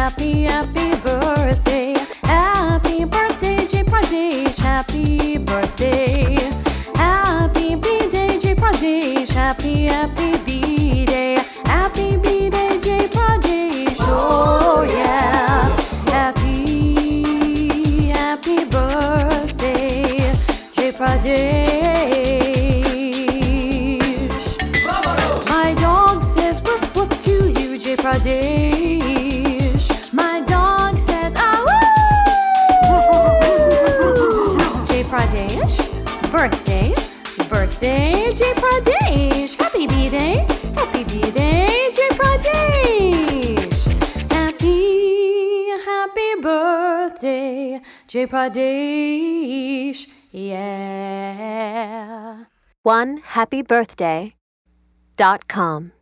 Happy, happy birthday. Happy birthday, Jay Pradesh. Happy birthday. Happy B-Day, Jay Pradesh. Happy, happy B-Day. Happy B-Day, Jay Pradesh. Oh yeah. Happy, happy birthday, Jay Pradesh. My dog says woof woof to you, Jay Pradesh. My dog says ah woo. Jay Pradesh, birthday, birthday, Jay Pradesh. Happy B-Day, happy B-Day, Jay Pradesh. Happy, happy birthday, Jay Pradesh. Yeah. OneHappyBirthday.com